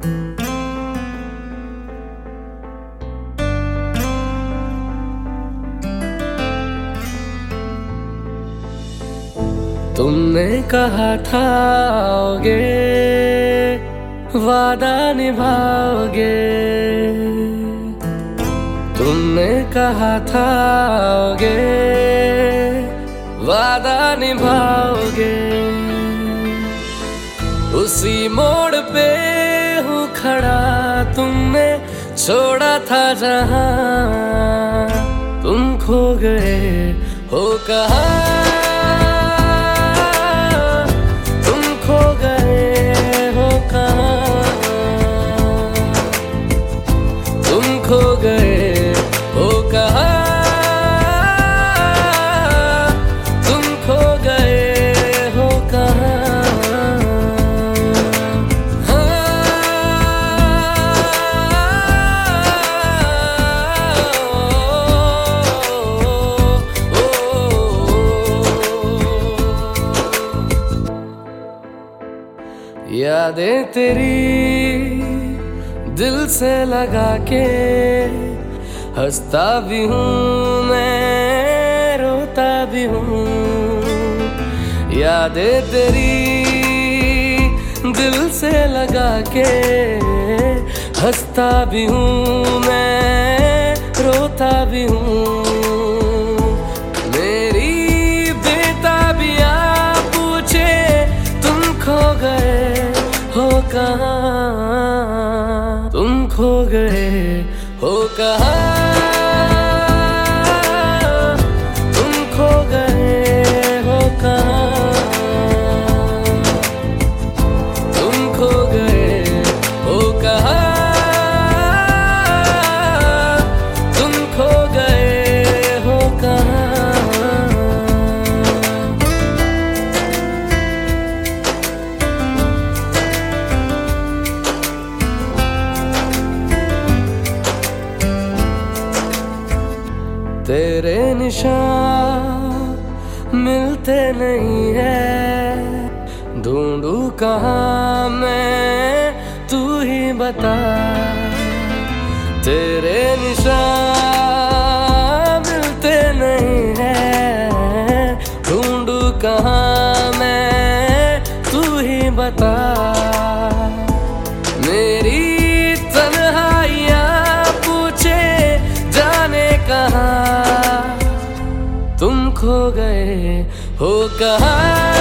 तुमने कहा था आओगे, वादा निभाओगे। तुमने कहा था आओगे, वादा निभाओगे। उसी मोड़ पे हूँ खड़ा, तुमने छोड़ा था जहां। तुम खो गए हो कहाँ, खो गए हो कहाँ। तुम खो गए हो कहाँ, तुम खो गए हो कहाँ। यादें तेरी दिल से लगा के, हंसता भी हूँ मैं, रोता भी हूँ। यादें तेरी दिल से लगा के, हंसता भी हूँ मैं, रोता भी हूँ। मेरी बेताबियाँ पूछे तुम खो गए हो कहाँ। तुम खो गए हो कहाँ, तुम खो गए हो कहाँ। तुम खो गए हो कहाँ, तुम खो गए हो कहाँ। तेरे निशान मिलते नहीं है, ढूंढूं कहाँ मैं, तू ही बता। तेरे निशान मिलते नहीं है, ढूंढूं कहाँ मैं, तू ही बता। मेरी तन्हाइयाँ पूछे जाने कहाँ, तुम खो गए हो कहाँ।